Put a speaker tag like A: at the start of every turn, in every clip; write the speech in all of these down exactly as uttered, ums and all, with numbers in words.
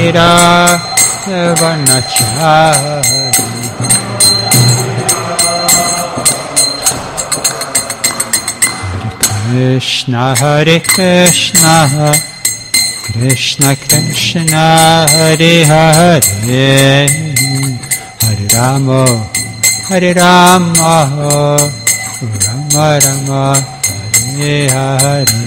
A: Shira Vanachari Krishna Hare Krishna Krishna Krishna Hare Hare Hare Rama Hare Rama Rama Rama Hare Hare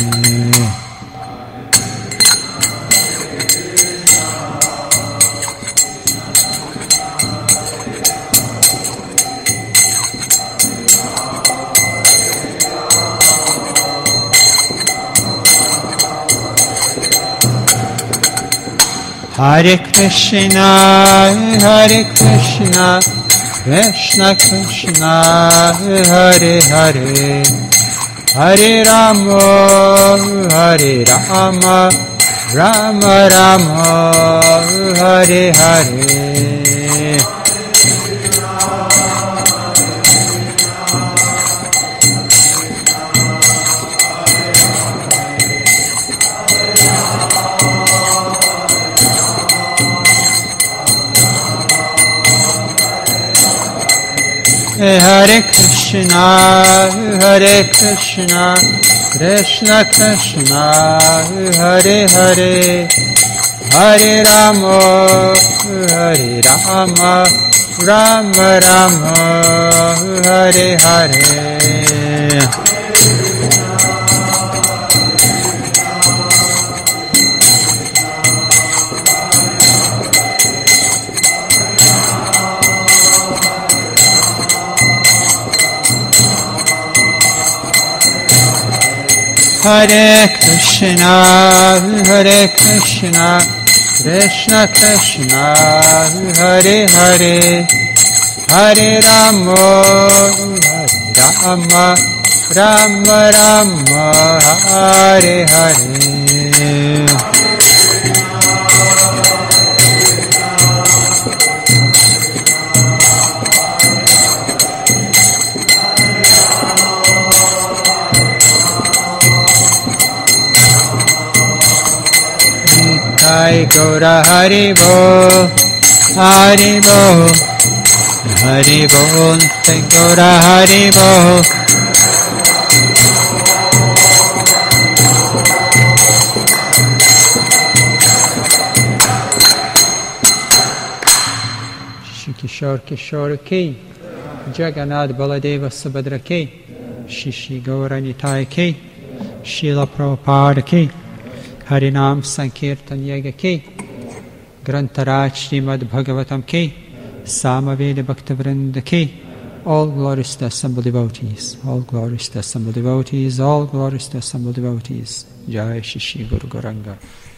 A: Hare Krishna, Hare Krishna, Krishna Krishna, Hare Hare, Hare Rama, Hare Rama, Rama Rama, Hare Hare. Hare Krishna, Hare Krishna, Krishna Krishna, Hare Hare, Hare Rama, Hare Rama, Rama Rama, Hare Hare. Hare Krishna, Hare Krishna, Krishna Krishna, Hare Hare, Hare Rama, Hare Rama, Rama Rama, Hare Hare. Jai Gaura Hari Bol, Hari Bol, Hari Bol, Jai Gaura Hari Bol. Shri Kishore Kishore Ki, Jagannath Baladeva Subhadra Ki, Shri Shri Gaura Nitai Ki, Srila Prabhupada Ki, Harinam Sankirtan Yaga Ki, Grantaraj Srimad Bhagavatam Ki, Samaveda Bhaktavrinda Ki. All glories to assembled devotees, all glories to assembled devotees, all glories to assembled devotees. Jai Shri Shri Guru Gauranga.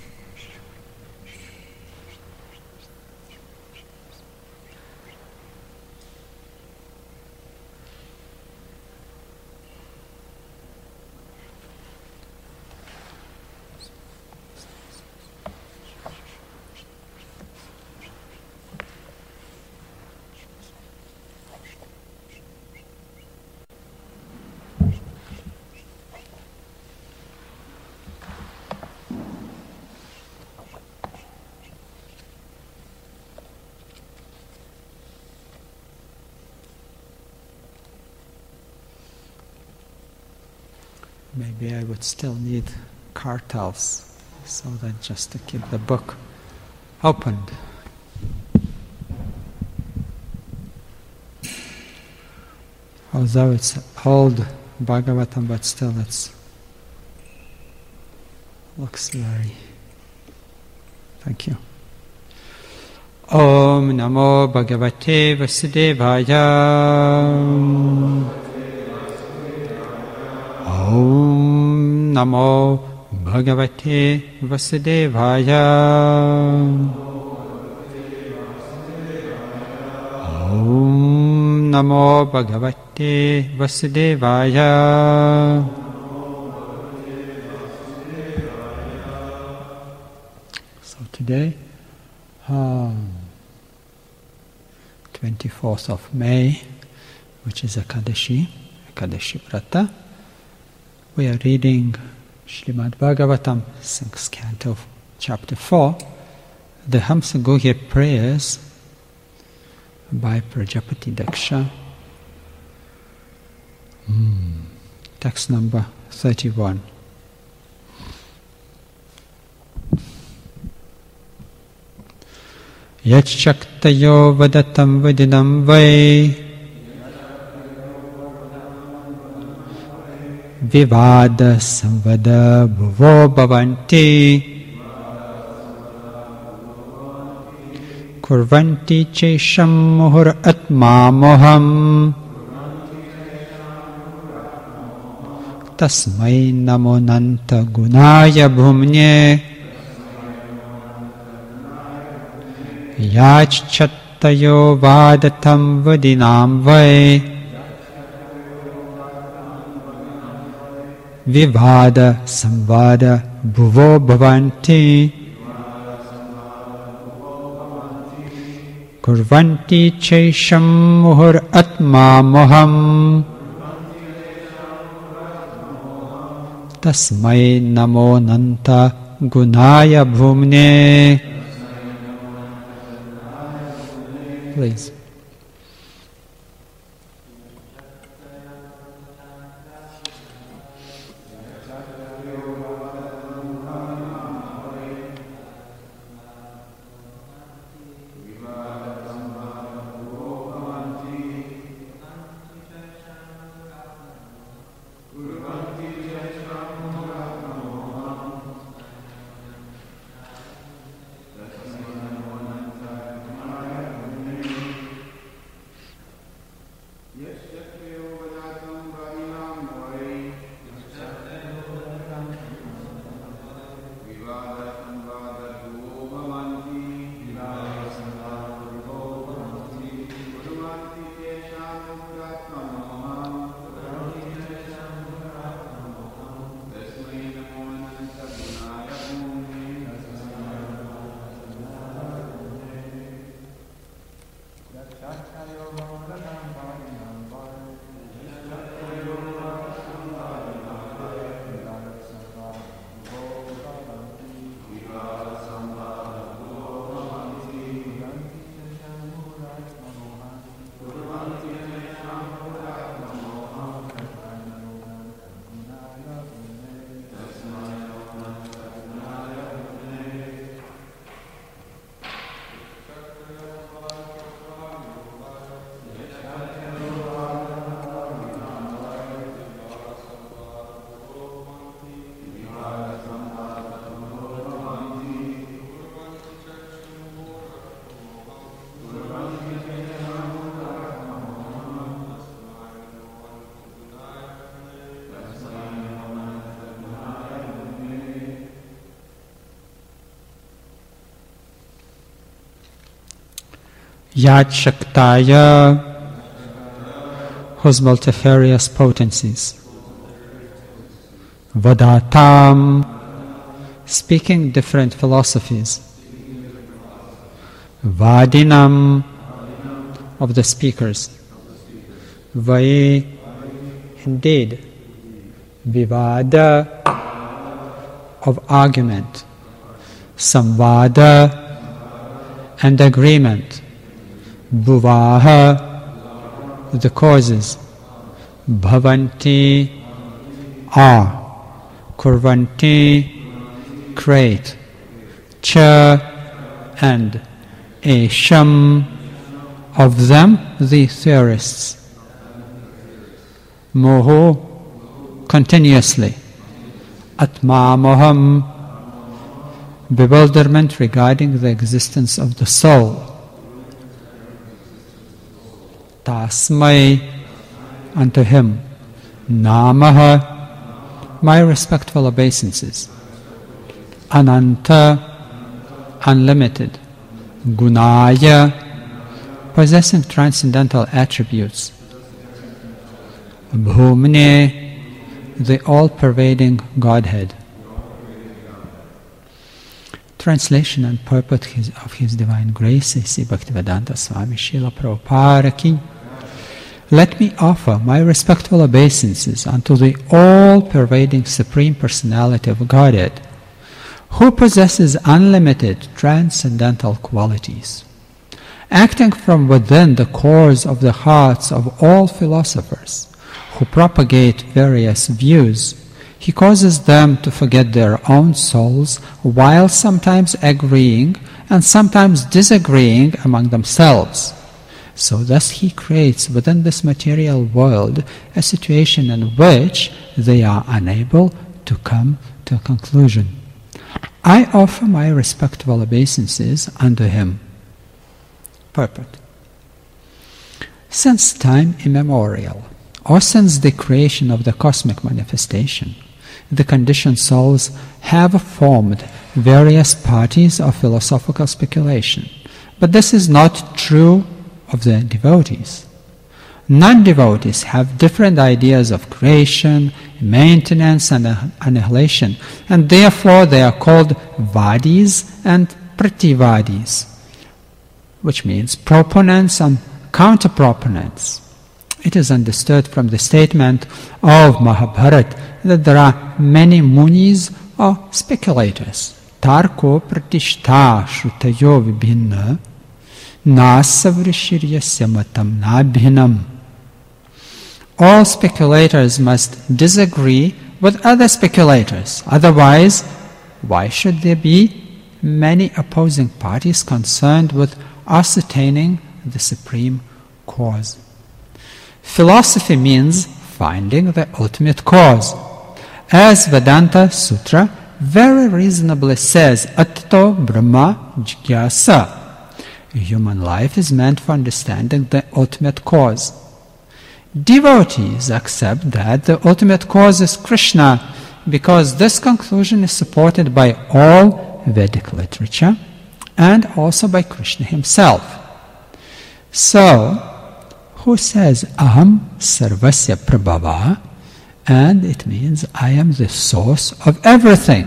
A: Maybe I would still need cartels, so that just to keep the book opened. Although it's old Bhagavatam, but still it's looks very. Thank you. Om Namo Bhagavate Vasudevaya. Om Namo Bhagavate Vasudevaya. Om Namo Bhagavate Vasudevaya. So today, um, twenty-fourth of May, which is Ekadashi, Ekadashi Vrata, we are reading Srimad Bhagavatam, sixth canto, chapter four, the Hamsaguhya prayers by Prajapati Daksha. Mm. Text number thirty-one. Yachaktayo vadatam vadinam vai vivada samvada bhuvo bhavanti kurvanti chesham muhur atma moham tasmai namo nanta gunaya bhumne yachchattayo vadatam vadinam vai vivada samvada bhuvo bhavanti kurvanti chesham muhur atma moham tasmai namo nanta gunaya bhumne. Please. Yad Shaktaya, whose multifarious potencies. Vadatam, speaking different philosophies. Vadinam, of the speakers. Vai, indeed. Vivada, of argument. Samvada, and agreement. Bhuvaha, the causes. Bhavanti, are. Kurvanti, create. Cha, and. Esham, of them, the theorists. Moho, continuously. Atma moham, bewilderment regarding the existence of the soul. Tasmai, unto him. Namaha, my respectful obeisances. Ananta, unlimited. Gunaya, possessing transcendental attributes. Bhumne, the all-pervading Godhead. Translation and purport his, of His Divine Grace, Sri Bhaktivedanta Swami Srila Prabhupada Ki. Let me offer my respectful obeisances unto the all-pervading Supreme Personality of Godhead, who possesses unlimited transcendental qualities. Acting from within the cores of the hearts of all philosophers who propagate various views, he causes them to forget their own souls while sometimes agreeing and sometimes disagreeing among themselves. So thus he creates within this material world a situation in which they are unable to come to a conclusion. I offer my respectful obeisances unto him. Purport. Since time immemorial, or since the creation of the cosmic manifestation, the conditioned souls have formed various parties of philosophical speculation. But this is not true of the devotees. Non-devotees have different ideas of creation, maintenance, and annihilation, and therefore they are called vadis and prativadis, which means proponents and counter-proponents. It is understood from the statement of Mahabharata that there are many munis or speculators. Tarko pratishta shrutayo vibhinna nasavrishirya matam nabhinam. All speculators must disagree with other speculators. Otherwise, why should there be many opposing parties concerned with ascertaining the supreme cause? Philosophy means finding the ultimate cause. As Vedanta Sutra very reasonably says, Atto Brahma Jigyasa. Human life is meant for understanding the ultimate cause. Devotees accept that the ultimate cause is Krishna because this conclusion is supported by all Vedic literature and also by Krishna himself. So, who says Aham Sarvasya Prabhava, and it means I am the source of everything.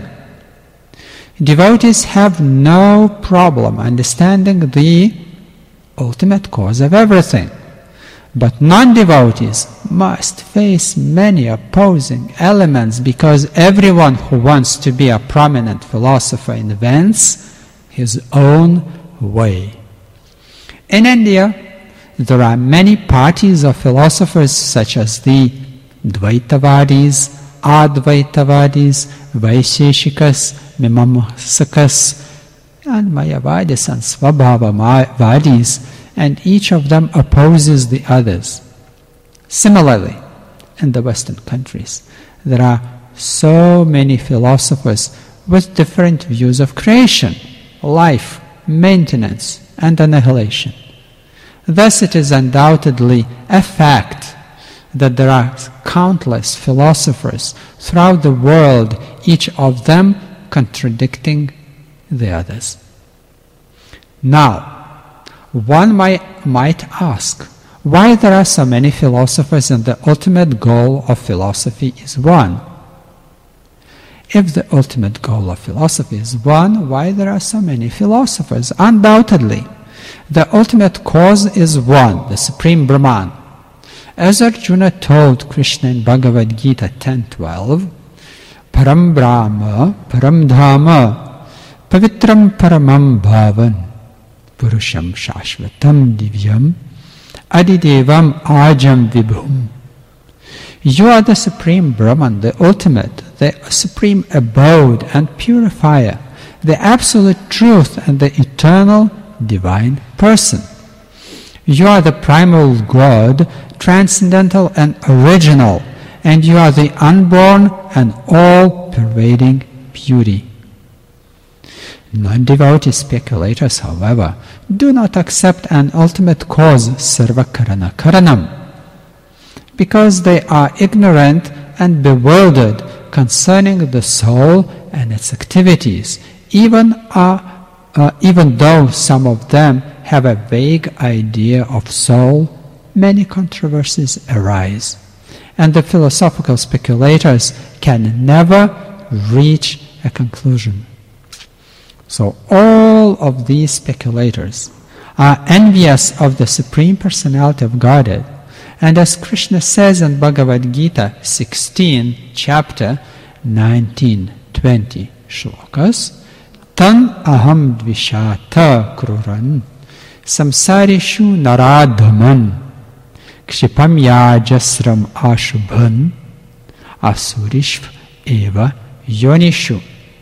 A: Devotees have no problem understanding the ultimate cause of everything. But non-devotees must face many opposing elements because everyone who wants to be a prominent philosopher invents his own way. In India, there are many parties of philosophers such as the Dvaitavadis, Advaitavadis, Vaisheshikas, Mimamsakas, and Mayavadis and Svabhavavadis, and each of them opposes the others. Similarly, in the Western countries, there are so many philosophers with different views of creation, life, maintenance, and annihilation. Thus it is undoubtedly a fact that there are countless philosophers throughout the world, each of them contradicting the others. Now, one might, might ask, why there are so many philosophers and the ultimate goal of philosophy is one? If the ultimate goal of philosophy is one, why there are so many philosophers? Undoubtedly, the ultimate cause is one, the Supreme Brahman. As Arjuna told Krishna in Bhagavad Gita ten twelve, Param Brahma, Param Dhama, Pavitram Paramam Bhavan, Purusham Shashvatam Divyam, Adidevam Ajam Vibhum. You are the Supreme Brahman, the ultimate, the supreme abode and purifier, the absolute truth and the eternal divine person. You are the primal God, transcendental and original, and you are the unborn and all-pervading beauty. Non-devotee speculators, however, do not accept an ultimate cause, sarva karana karanam, because they are ignorant and bewildered concerning the soul and its activities, even, uh, uh, even though some of them have a vague idea of soul. Many controversies arise, and the philosophical speculators can never reach a conclusion. So all of these speculators are envious of the Supreme Personality of Godhead, and as Krishna says in Bhagavad Gita sixteen, chapter nineteen, twenty shlokas, Tan aham dvishata kruran samsarishu naradhaman kshipam yajasram ashubhan asurishv eva yonishu.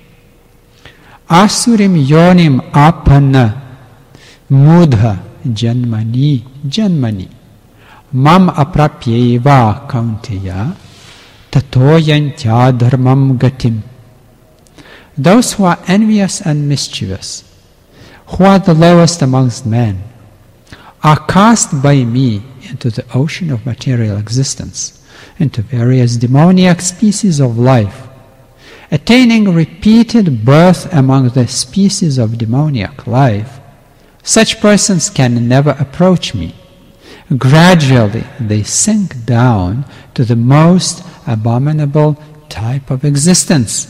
A: Asurim yonim apanna mudha janmani janmani mam aprapyeva kaunteya tato yantya dharmam gatim. Those who are envious and mischievous, who are the lowest amongst men, are cast by me into the ocean of material existence, into various demoniac species of life, attaining repeated birth among the species of demoniac life. Such persons can never approach me. Gradually they sink down to the most abominable type of existence.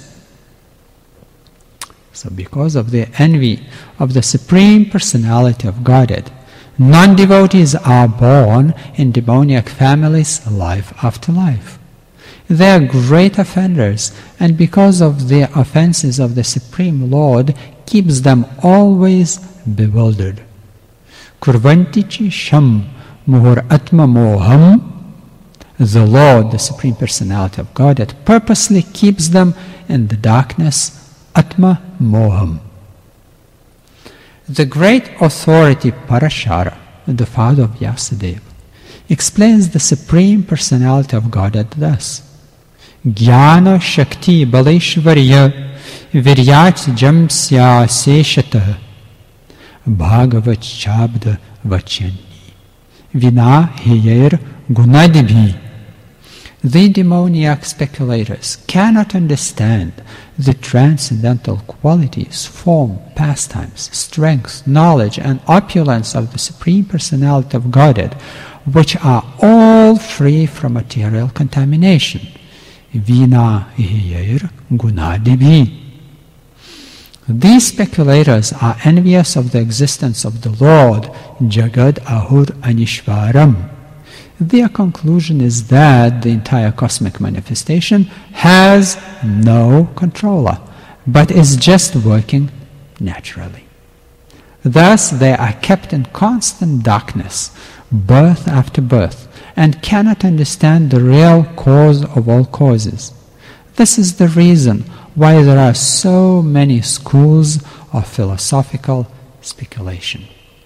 A: So because of the envy of the Supreme Personality of Godhead, non-devotees are born in demoniac families life after life. They are great offenders, and because of the offenses of the Supreme Lord keeps them always bewildered. Kurvantichi sham muhur atma moham. The Lord, the Supreme Personality of Godhead, purposely keeps them in the darkness, atma moham. The great authority Parashara, the father of Vyasadeva, explains the Supreme Personality of Godhead thus: Jnana Shakti Baleshvarya Viryat Jamsya Seshata Bhagavat Chabda Vachani Vina Heyer Gunadibhi. The demoniac speculators cannot understand the transcendental qualities, form, pastimes, strength, knowledge, and opulence of the Supreme Personality of Godhead, which are all free from material contamination. Vina hiyer gunadibhi. These speculators are envious of the existence of the Lord, Jagad Ahur Anishvaram. Their conclusion is that the entire cosmic manifestation has no controller, but is just working naturally. Thus they are kept in constant darkness, birth after birth, and cannot understand the real cause of all causes. This is the reason why there are so many schools of philosophical speculation.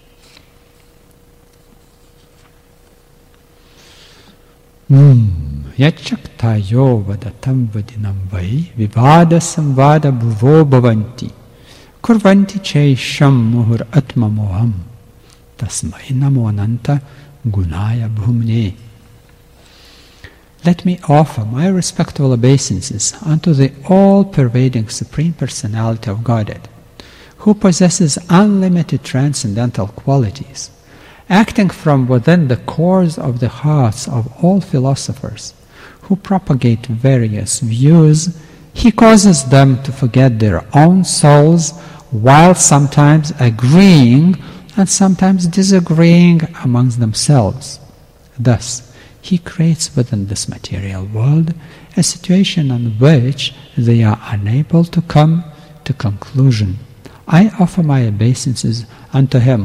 A: Yachaktayo vadatam vadinam vai vivada samvada bhuvo bhavanti kurvanti che sham muhur atma moham tasmai namo ananta gunaya bhumne. Let me offer my respectful obeisances unto the all-pervading Supreme Personality of Godhead, who possesses unlimited transcendental qualities, acting from within the cores of the hearts of all philosophers who propagate various views. He causes them to forget their own souls while sometimes agreeing and sometimes disagreeing amongst themselves. Thus, he creates within this material world a situation in which they are unable to come to conclusion. I offer my obeisances unto him.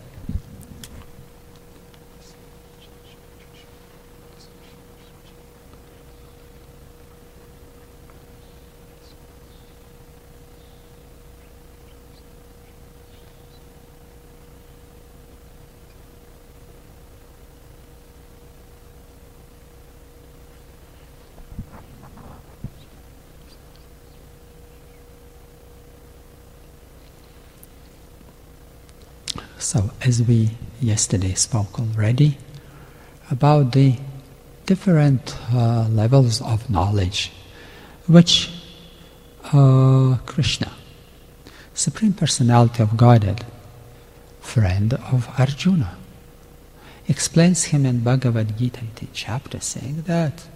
A: So, as we yesterday spoke already about the different uh, levels of knowledge which uh, Krishna, Supreme Personality of Godhead, friend of Arjuna, explains him in Bhagavad Gita chapter, saying that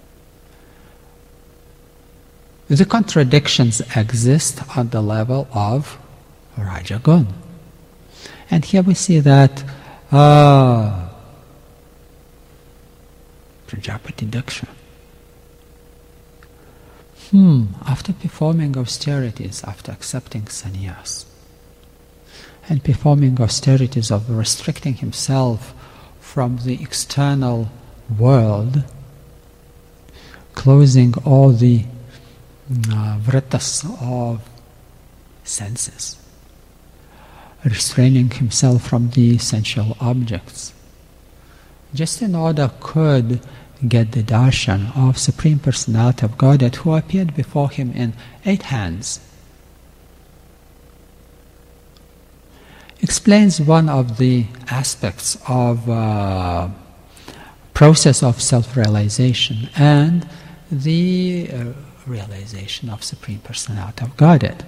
A: the contradictions exist at the level of Rajagun. And here we see that uh, Prajapati Daksha Hmm, after performing austerities, after accepting sannyas, and performing austerities of restricting himself from the external world, closing all the uh, vrittas of senses, restraining himself from the sensual objects, just in order could get the darshan of Supreme Personality of Godhead who appeared before him in eight hands. Explains one of the aspects of uh, process of self-realization and the uh, realization of Supreme Personality of Godhead.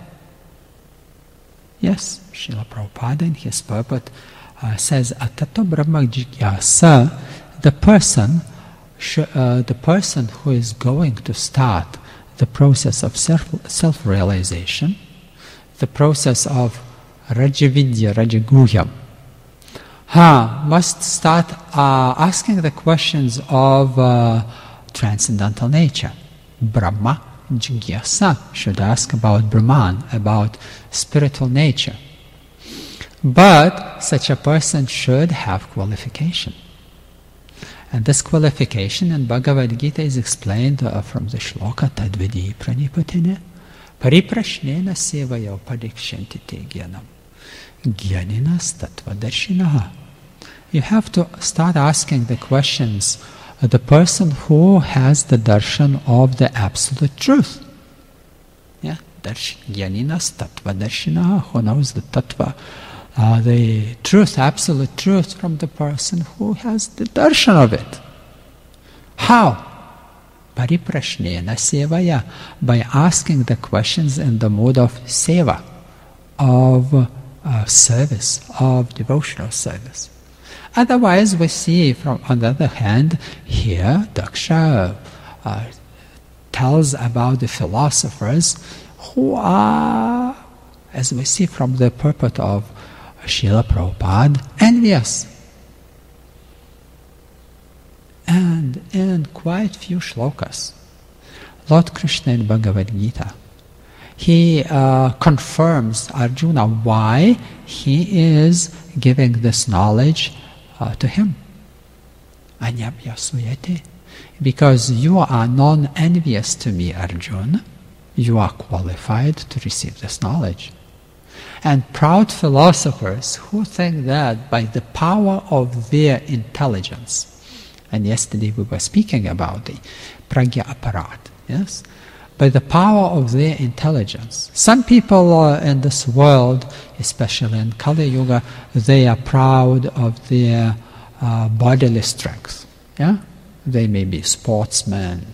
A: Yes, Srila Prabhupada in his purport uh, says, Atato Brahma Jigyasa, the person, sh- uh, the person who is going to start the process of self- self-realization, the process of Rajavidya, Rajaguhyam, ha, must start uh, asking the questions of uh, transcendental nature. Brahma Jigyasa should ask about Brahman, about spiritual nature. But such a person should have qualification. And this qualification in Bhagavad Gita is explained uh, from the shloka Tadvidi Pranipatine Pariprashnena Sevaya Parikshanti Te Gyanam Gyaninas Tattvadarshinaha. You have to start asking the questions of the person who has the darshan of the absolute truth. Yeah, Gyaninas Tattvadarshinaha, who knows the tattva, uh, the truth, absolute truth from the person who has the darshan of it. How? Pariprashnena sevaya, by asking the questions in the mode of seva, of uh, service, of devotional service. Otherwise, we see, from on the other hand, here Daksha uh, tells about the philosophers who are, as we see from the purport of Srila Prabhupada, envious. And in quite few shlokas, Lord Krishna in Bhagavad Gita, he uh, confirms Arjuna why he is giving this knowledge uh, to him. Anyabhya suyate. Because you are non-envious to me, Arjuna, you are qualified to receive this knowledge. And proud philosophers who think that by the power of their intelligence, and yesterday we were speaking about the pragya aparat, yes? By the power of their intelligence. Some people uh, in this world, especially in Kali Yuga, they are proud of their uh, bodily strength. Yeah? They may be sportsmen,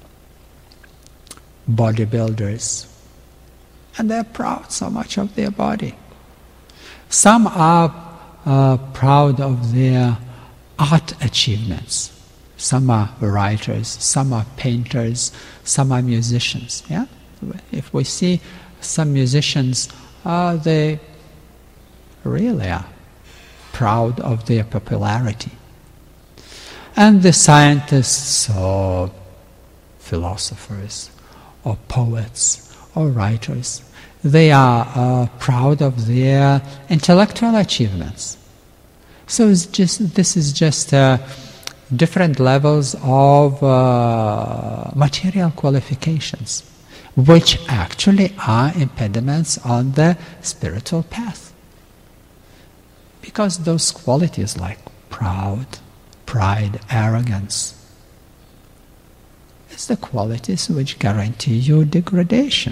A: bodybuilders, and they're proud so much of their body. Some are uh, proud of their art achievements. Some are writers, some are painters, some are musicians. Yeah, if we see some musicians, uh, they really are proud of their popularity. And the scientists or philosophers or poets or writers, they are uh, proud of their intellectual achievements. So it's just this is just uh, different levels of uh, material qualifications, which actually are impediments on the spiritual path. Because those qualities like proud, pride, arrogance, is the qualities which guarantee you degradation.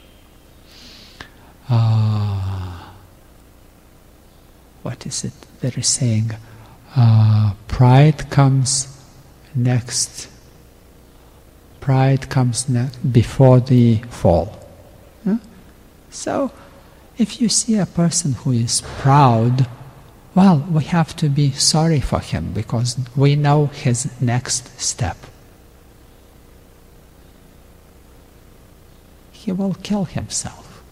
A: Uh, what is it that is saying? Uh, pride comes next. Pride comes ne- before the fall. Yeah? So, if you see a person who is proud, well, we have to be sorry for him because we know his next step. He will kill himself,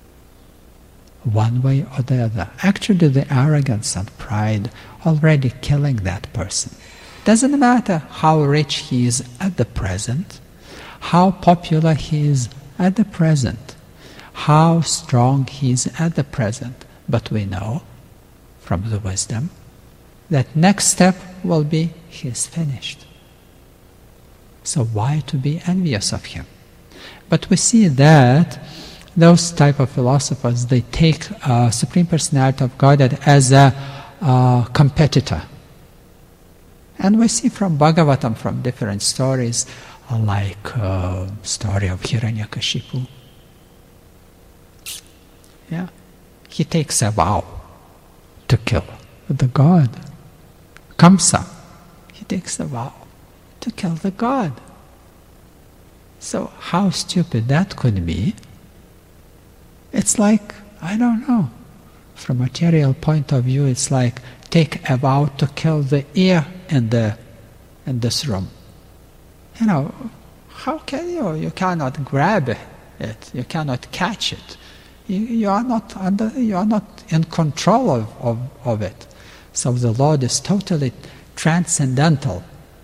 A: one way or the other. Actually, the arrogance and pride already killing that person. Doesn't matter how rich he is at the present, how popular he is at the present, how strong he is at the present. But we know from the wisdom that next step will be he is finished. So why to be envious of him? But we see that those type of philosophers, they take uh, Supreme Personality of Godhead as a uh, competitor. And we see from Bhagavatam, from different stories, uh, like uh, story of Hiranyakashipu. Yeah, he takes a vow to kill the god. Kamsa, he takes a vow to kill the god. So how stupid that could be? It's like, I don't know, from a material point of view, it's like take a vow to kill the ear in the in this room. You know, how can you? You cannot grab it. You cannot catch it. You, you are not under. You are not in control of, of, of it. So the Lord is totally transcendental.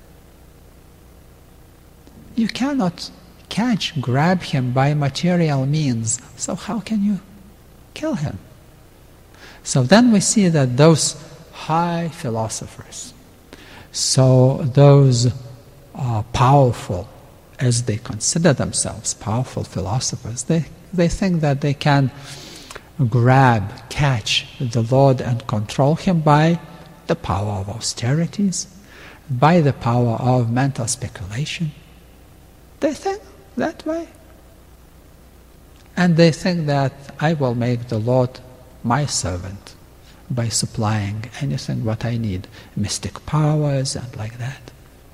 A: You cannot catch, grab him by material means. So how can you kill him? So then we see that those high philosophers, so those uh, powerful, as they consider themselves powerful philosophers, they, they think that they can grab, catch the Lord and control him by the power of austerities, by the power of mental speculation. They think that way. And they think that I will make the Lord my servant by supplying anything what I need, mystic powers and like that.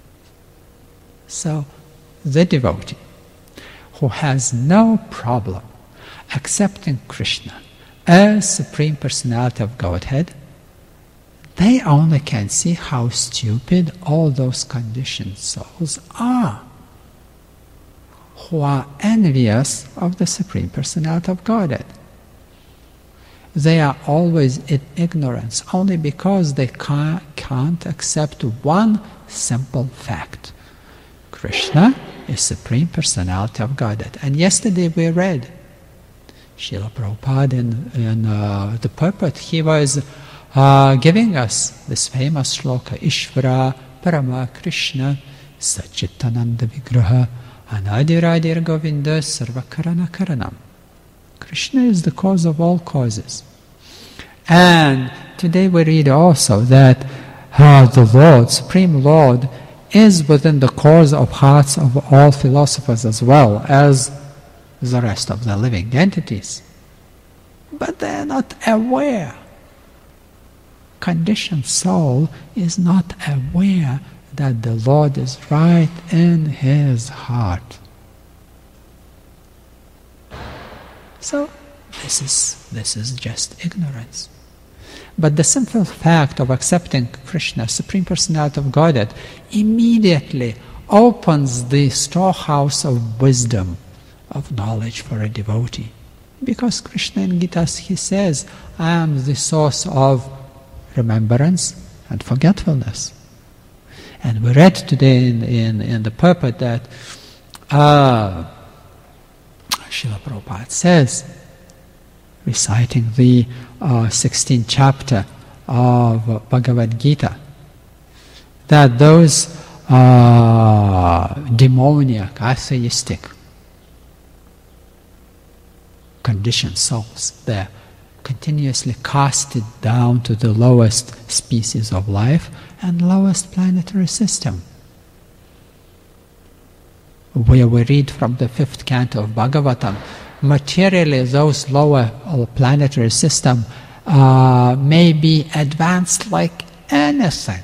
A: So the devotee who has no problem accepting Krishna as Supreme Personality of Godhead, they only can see how stupid all those conditioned souls are, who are envious of the Supreme Personality of Godhead. They are always in ignorance only because they can't, can't accept one simple fact. Krishna is Supreme Personality of Godhead. And yesterday we read Srila Prabhupada in, in uh, the purport, he was uh, giving us this famous shloka, Ishvara Parama Krishna Satchitananda Vigraha Anadiradir Govinda Sarvakarana Karanam. Krishna is the cause of all causes. And today we read also that uh, the Lord, Supreme Lord, is within the cause of hearts of all philosophers as well as the rest of the living entities. But they are not aware. Conditioned soul is not aware that the Lord is right in his heart. So this is this is just ignorance. But the simple fact of accepting Krishna, Supreme Personality of Godhead, immediately opens the storehouse of wisdom, of knowledge for a devotee. Because Krishna in Gita, he says, I am the source of remembrance and forgetfulness. And we read today in, in, in the purport that uh, Srila Prabhupada says, reciting the uh, sixteenth chapter of Bhagavad Gita, that those uh, demoniac, atheistic, conditioned souls, they're continuously casted down to the lowest species of life and lowest planetary system. Where we read from the fifth canto of Bhagavatam, materially those lower planetary system uh, may be advanced like anything.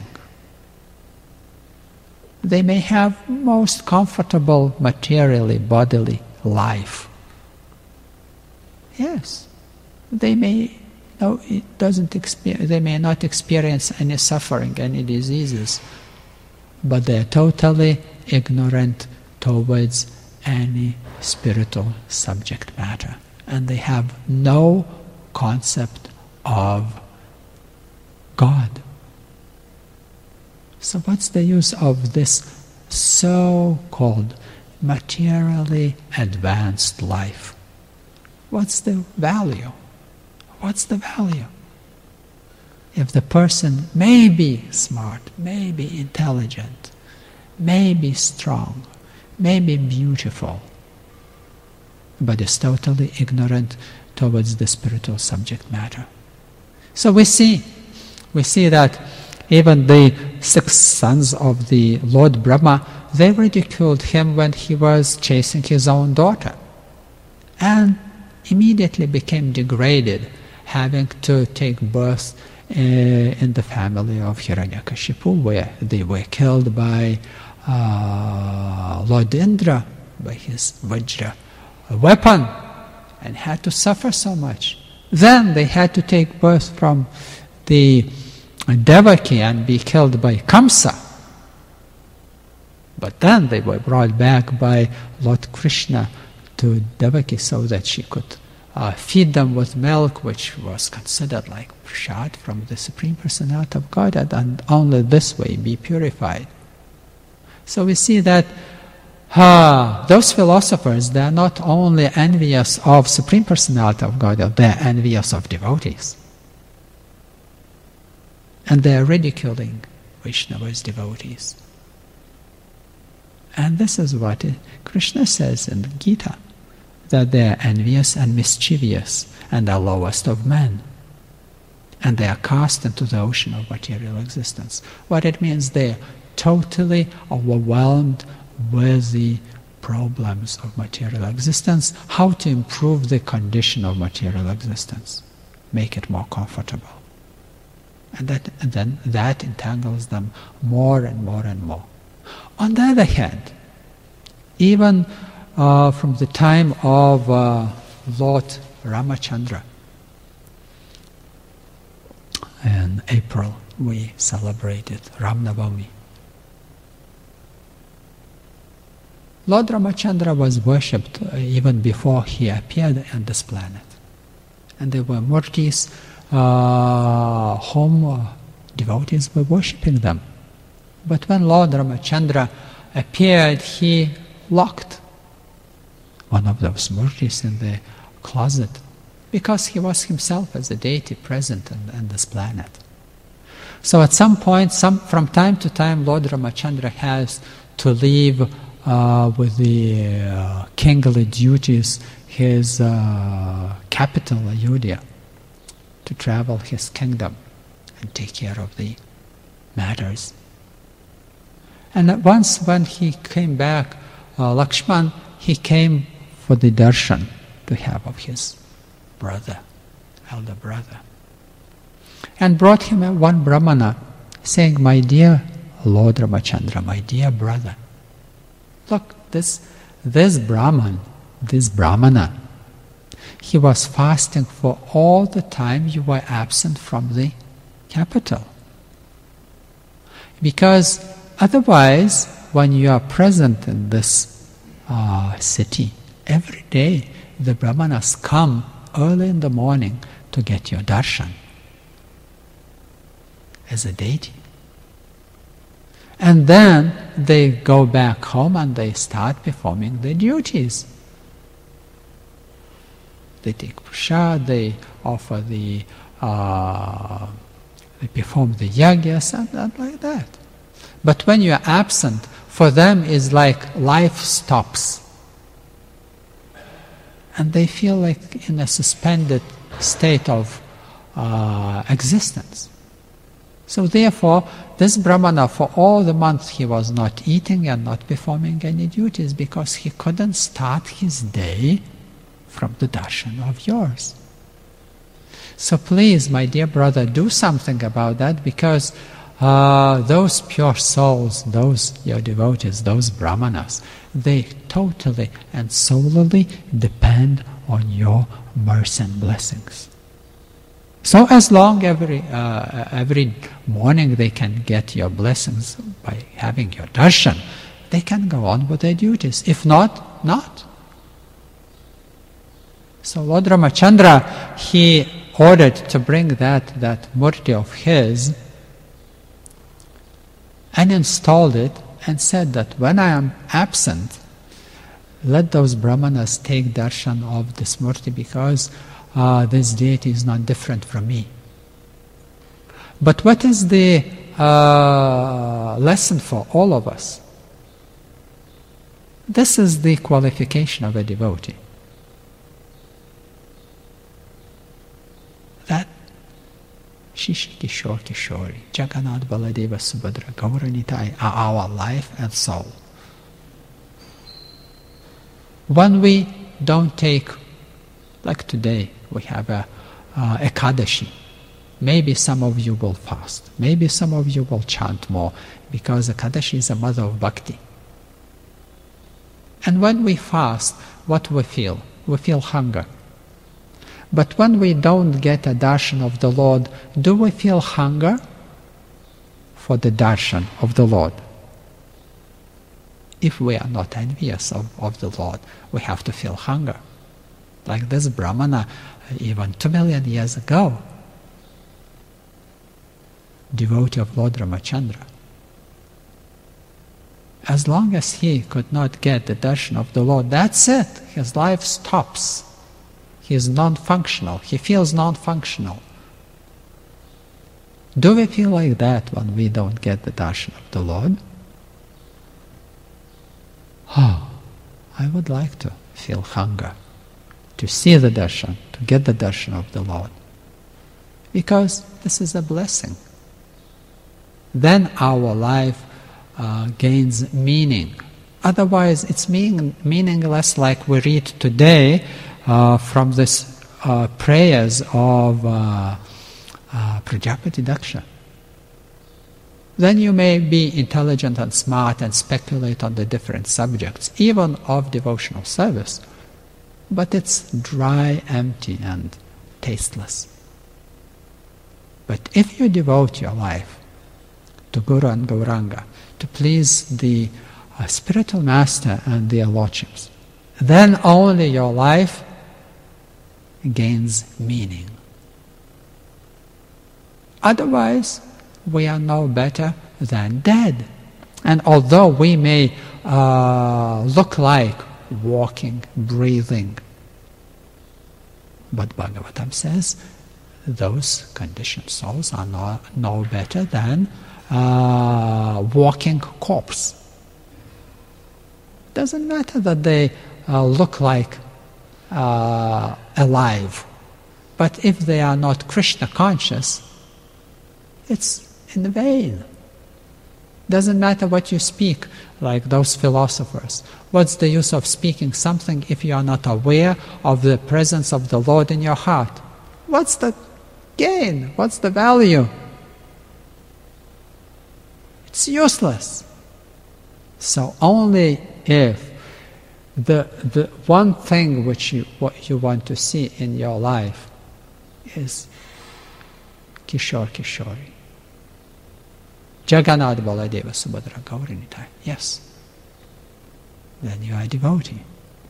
A: They may have most comfortable materially, bodily life. Yes, they may no, it doesn't experience. They may not experience any suffering, any diseases, but they are totally ignorant towards any spiritual subject matter, and they have no concept of God. So what's the use of this so-called materially advanced life. What's the value? What's the value? If the person may be smart, may be intelligent, may be strong, may be beautiful, but is totally ignorant towards the spiritual subject matter. So we see, we see that even the six sons of the Lord Brahma, they ridiculed him when he was chasing his own daughter, and immediately became degraded, having to take birth uh, in the family of Hiranyakashipu, where they were killed by uh, Lord Indra, by his Vajra weapon, and had to suffer so much. Then they had to take birth from the Devaki and be killed by Kamsa. But then they were brought back by Lord Krishna to Devaki so that she could uh, feed them with milk, which was considered like prasad from the Supreme Personality of Godhead, and only this way be purified. So we see that uh, those philosophers, they are not only envious of Supreme Personality of Godhead, they are envious of devotees. And they are ridiculing Vaishnavas, devotees. And this is what Krishna says in the Gita, that they are envious and mischievous and are lowest of men. And they are cast into the ocean of material existence. What it means, they are totally overwhelmed with the problems of material existence, how to improve the condition of material existence, make it more comfortable. And, that, and then that entangles them more and more and more. On the other hand, even uh, from the time of uh, Lord Ramachandra, in April we celebrated Ram Navami. Lord Ramachandra was worshipped uh, even before he appeared on this planet. And there were murtis uh, whom uh, devotees were worshipping them. But when Lord Ramachandra appeared, he locked one of those murtis in the closet, because he was himself as a deity present on, on this planet. So at some point, some, from time to time, Lord Ramachandra has to leave uh, with the uh, kingly duties his uh, capital, Ayodhya, to travel his kingdom and take care of the matters. And once when he came back, uh, Lakshman, he came for the darshan to have of his brother, elder brother, and brought him a one brahmana, saying, "My dear Lord Ramachandra, my dear brother, look, this, this Brahman, this brahmana, he was fasting for all the time you were absent from the capital. Because otherwise, when you are present in this uh, city, every day the brahmanas come early in the morning to get your darshan as a deity. And then they go back home and they start performing their duties. They take prasad, they offer the, uh, they perform the yagyas and, and like that. But when you are absent, for them is like life stops. And they feel like in a suspended state of uh, existence. So therefore, this brahmana, for all the month he was not eating and not performing any duties, because he couldn't start his day from the darshan of yours. So please, my dear brother, do something about that, because uh, those pure souls, those your devotees, those brahmanas, they totally and solely depend on your mercy and blessings. So as long every uh, every morning they can get your blessings by having your darshan, they can go on with their duties. If not, not. So Lord Ramachandra, he ordered to bring that, that murti of his and installed it and said that when I am absent, let those brahmanas take darshan of this murti because uh, this deity is not different from me. But what is the uh, lesson for all of us? This is the qualification of a devotee. That Shishi Kishore Kishori, Jagannath Baladeva Subhadra Gauranitai are our life and soul. When we don't take, like today, we have a uh, Ekadashi. Maybe some of you will fast. Maybe some of you will chant more because Ekadashi is a mother of bhakti. And when we fast, what we feel? We feel hunger. But when we don't get a darshan of the Lord, do we feel hunger for the darshan of the Lord? If we are not envious of, of the Lord, we have to feel hunger. Like this Brahmana, even two million years ago, devotee of Lord Ramachandra. As long as he could not get the darshan of the Lord, that's it. His life stops. He is non-functional. He feels non-functional. Do we feel like that when we don't get the darshan of the Lord? Oh, I would like to feel hunger, to see the darshan, to get the darshan of the Lord. Because this is a blessing. Then our life uh, gains meaning. Otherwise, it's mean, meaningless, like we read today uh, from this uh, prayers of uh, uh, Prajapati Daksha. Then you may be intelligent and smart and speculate on the different subjects, even of devotional service, but it's dry, empty, and tasteless. But if you devote your life to Guru and Gauranga, to please the uh, spiritual master and their lordships, then only your life gains meaning. Otherwise, we are no better than dead. And although we may uh, look like walking, breathing, but Bhagavatam says those conditioned souls are no, no better than uh, walking corpse. Doesn't matter that they uh, look like uh, alive, but if they are not Krishna conscious, it's in vain. Doesn't matter what you speak, like those philosophers. What's the use of speaking something if you are not aware of the presence of the Lord in your heart? What's the gain? What's the value? It's useless. So only if the the one thing which you what you want to see in your life is Kishore Kishori, Jagannath Baladeva Subhadra Gauranitai. Yes. Then you are a devotee.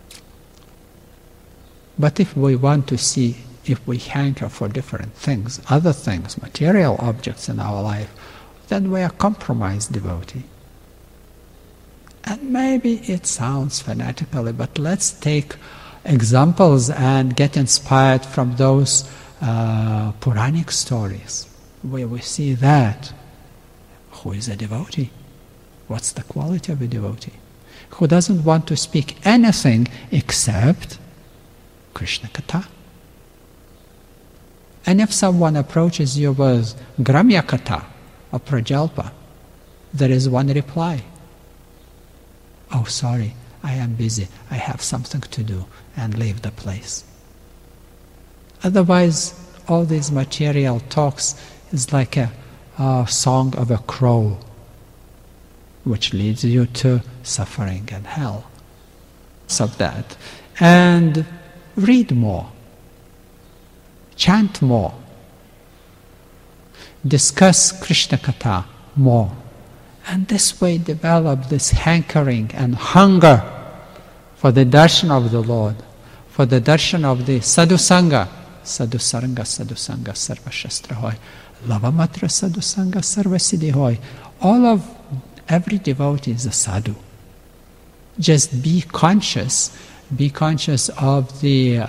A: But if we want to see, if we hanker for different things, other things, material objects in our life, then we are compromised devotee. And maybe it sounds fanatically, but let's take examples and get inspired from those uh, Puranic stories where we see that. Who is a devotee? What's the quality of a devotee? Who doesn't want to speak anything except Krishna Katha. And if someone approaches you with Gramya Katha or Prajalpa, there is one reply. Oh, sorry, I am busy, I have something to do, and leave the place. Otherwise, all these material talks is like a a song of a crow, which leads you to suffering and hell. So that. And read more. Chant more. Discuss Krishna Katha more. And this way develop this hankering and hunger for the darshan of the Lord, for the darshan of the sadhu sangha. Sadhu sangha, sadhu sangha, sarva shastra hoy. Lavamatra sadhu sangha, sarva siddhi hoy. All of every devotee is a sadhu. Just be conscious. Be conscious of the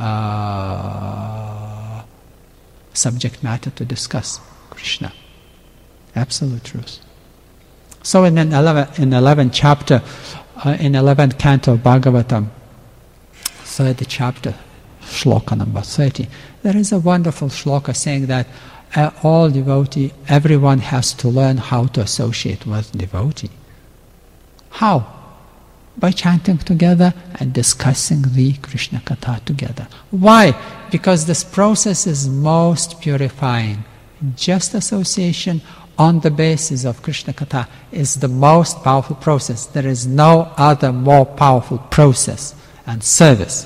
A: uh, subject matter to discuss, Krishna. Absolute truth. So in an eleventh, in eleventh chapter, uh, in eleventh canto of Bhagavatam, third chapter, shloka number thirty, there is a wonderful shloka saying that uh, all devotee, everyone has to learn how to associate with devotee. How? By chanting together and discussing the Krishna Katha together. Why? Because this process is most purifying. Just association on the basis of Krishna Katha is the most powerful process. There is no other more powerful process and service.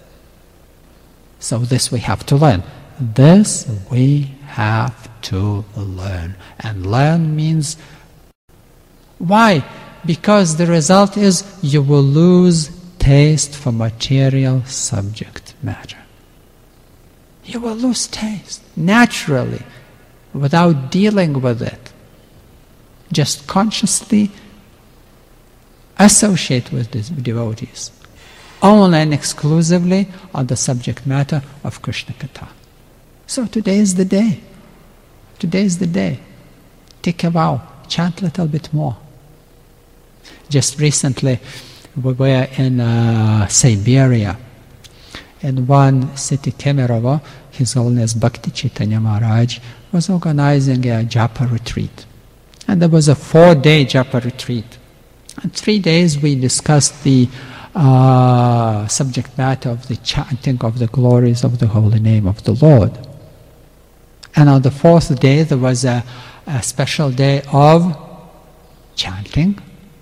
A: So this we have to learn. This we have to learn. And learn means, why? Because the result is you will lose taste for material subject matter. You will lose taste naturally without dealing with it. Just consciously associate with the devotees only and exclusively on the subject matter of Krishna Katha. So today is the day. Today is the day. Take a vow. Chant a little bit more. Just recently, we were in uh, Siberia. In one city, Kemerovo, His Holiness Bhakti Chaitanya Maharaj was organizing a japa retreat. And there was a four-day japa retreat. And three days we discussed the uh, subject matter of the chanting of the glories of the holy name of the Lord. And on the fourth day, there was a, a special day of chanting.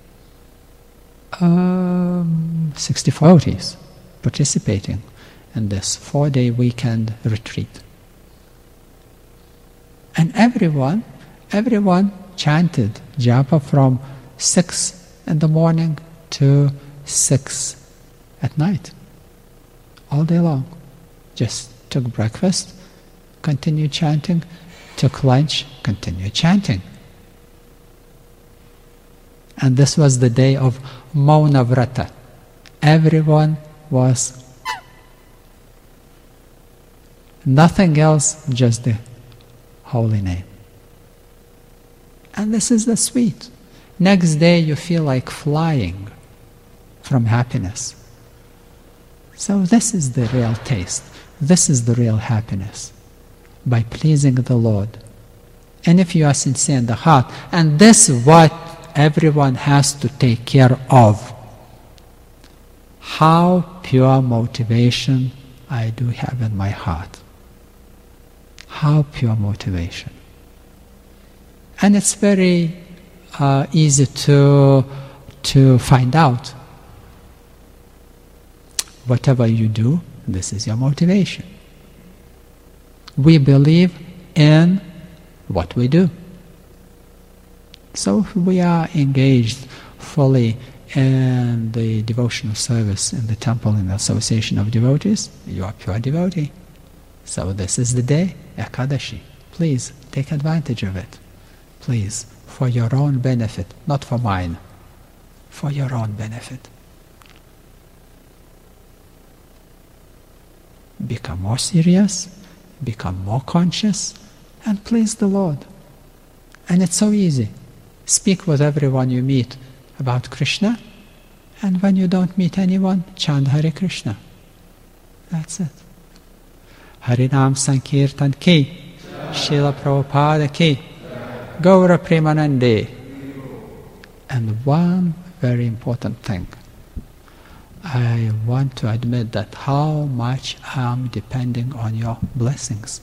A: Um, sixty devotees participating in this four-day weekend retreat. And everyone, everyone chanted japa from six in the morning to six at night, all day long. Just took breakfast, continued chanting, took lunch, continued chanting. And this was the day of Mauna Vrata. Everyone was nothing else, just the holy name. And this is the sweet. Next day you feel like flying from happiness. So this is the real taste. This is the real happiness. By pleasing the Lord. And if you are sincere in the heart, and this is what everyone has to take care of. How pure motivation I do have in my heart. How pure motivation. And it's very uh, easy to, to find out. Whatever you do, this is your motivation. We believe in what we do. So if we are engaged fully in the devotional service in the temple in the association of devotees, you are pure devotee. So this is the day, Ekadashi. Please take advantage of it. Please, for your own benefit, not for mine. For your own benefit. Become more serious, become more conscious, and please the Lord. And it's so easy. Speak with everyone you meet about Krishna, and when you don't meet anyone, chant Hare Krishna. That's it. Harinam Sankirtan ki, Srila Prabhupada ki, Gaura Premanande. And one very important thing. I want to admit that how much I am depending on your blessings.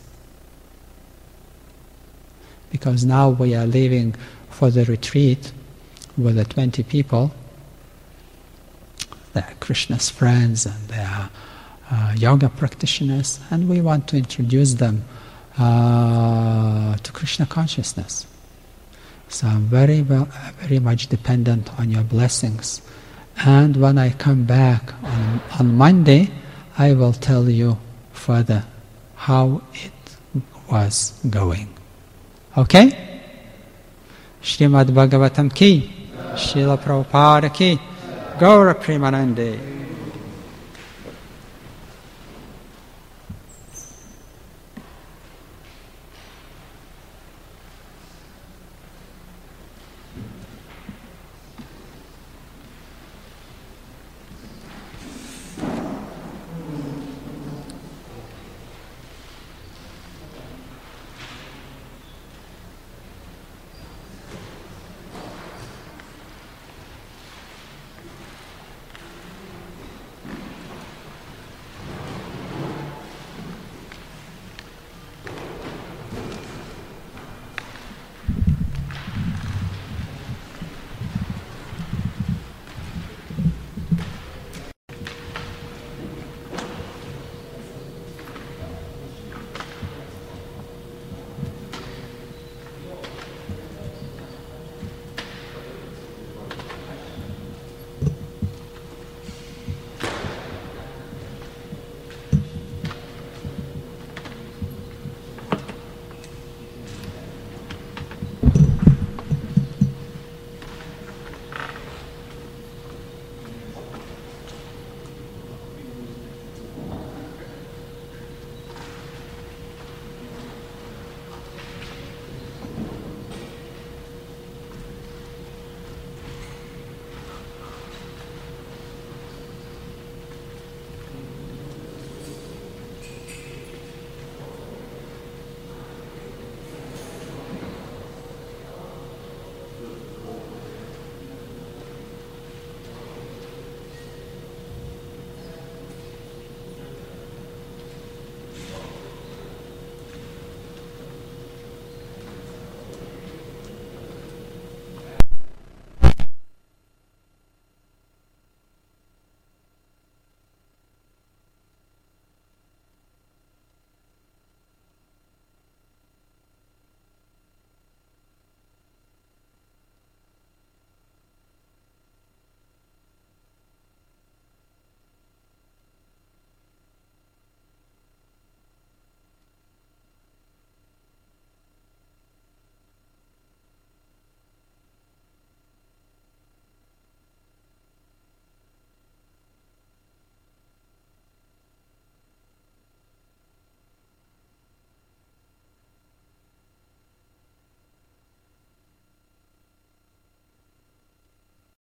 A: Because now we are leaving for the retreat with the twenty people. They are Krishna's friends and they are uh, yoga practitioners, and we want to introduce them uh, to Krishna consciousness. So I'm very, well, very much dependent on your blessings. And when I come back on, on Monday, I will tell you further how it was going. Okay? Srimad Bhagavatam ki, Srila Prabhupada ki, Gaura Premanande,